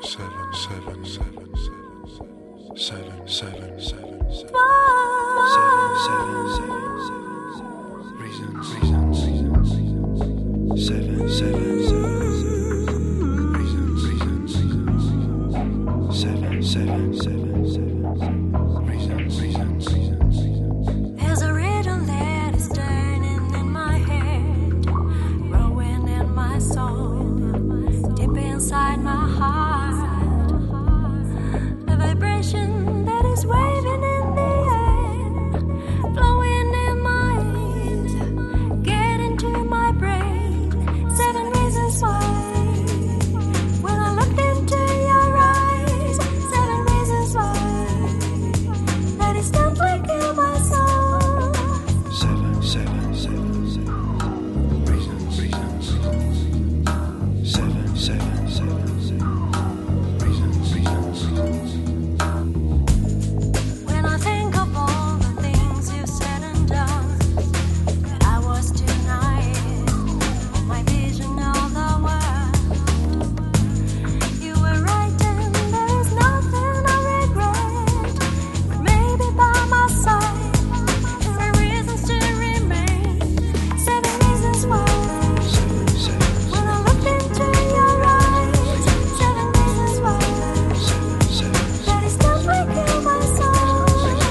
There's a riddle that is turning in my head, growing in my soul, deep inside my heart. The vibration that is waving in the air, flowing in my ears, getting to my brain. 7 reasons why. When I looked into your eyes, 7 reasons why. That is not like in my soul. 7 reasons. 7 reasons. When I think of all the things you've said and done, that I was too naive in my vision of the world. You were right and there is nothing I regret. But maybe by my side, there are reasons to remain. 7 reasons why. When I looked into your eyes, 7 reasons why. That is not like in my soul.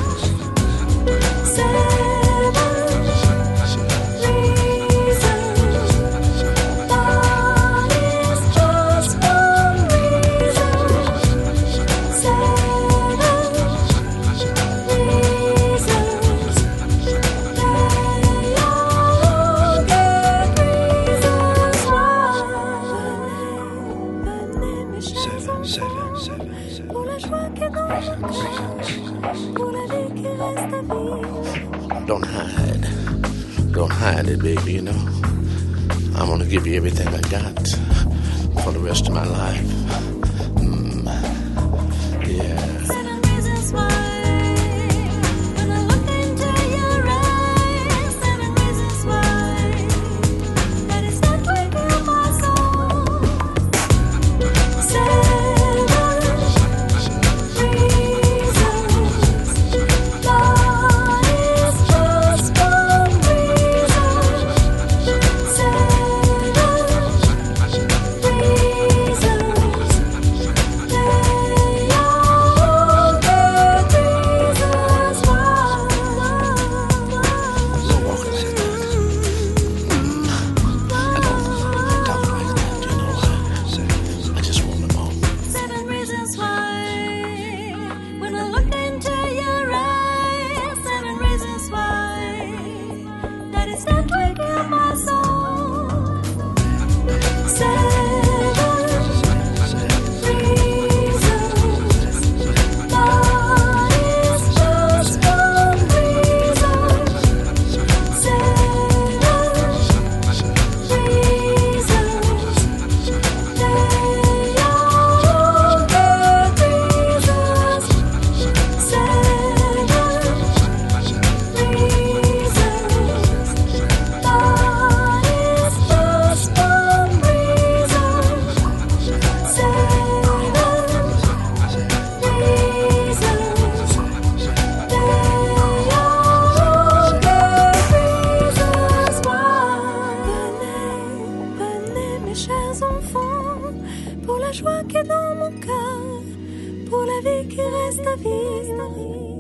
7 reasons. That is just one reason. 7 reasons. They all get reasons why. Pour la joie qui est dans mon cœur, pour la vie qui reste à vivre. Don't hide it, baby, you know. I'm gonna give you everything I got for the rest of my life. Yeah. 7 reasons why. When I look into your eyes, 7 reasons why. That is not like in my soul. 7 reasons. That is just one reason. 7 reasons. They all get reasons why. No walking like that. I don't talk like that, you know. I just want them all. 7 reasons why. When I looked into your eyes, 7 reasons why. That is not like in my soul. 7 reasons. That is just one reason. 7 reasons. They all get reasons. 7 reasons. That is just one reason. 7 reasons. They all get reasons why. Venez, mes chers enfants, pour la joie qui est dans mon cœur, pour la vie qui reste à vivre.